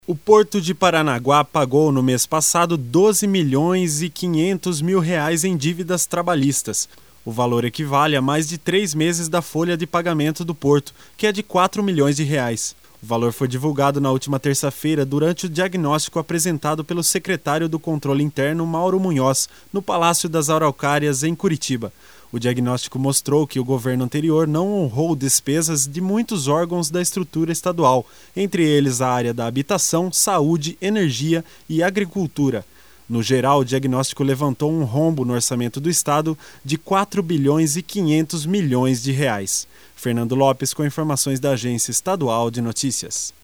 O Porto de Paranaguá pagou no mês passado 12 milhões e 500 mil reais em dívidas trabalhistas. O valor equivale a mais de 3 meses da folha de pagamento do Porto, que é de 4 milhões de reais. O valor foi divulgado na última terça-feira durante o diagnóstico apresentado pelo secretário do Controle Interno, Mauro Munhoz, no Palácio das Araucárias, em Curitiba. O diagnóstico mostrou que o governo anterior não honrou despesas de muitos órgãos da estrutura estadual, entre eles a área da habitação, saúde, energia e agricultura. No geral, o diagnóstico levantou um rombo no orçamento do Estado de 4 bilhões e 500 milhões de reais. Fernando Lopes com informações da Agência Estadual de Notícias.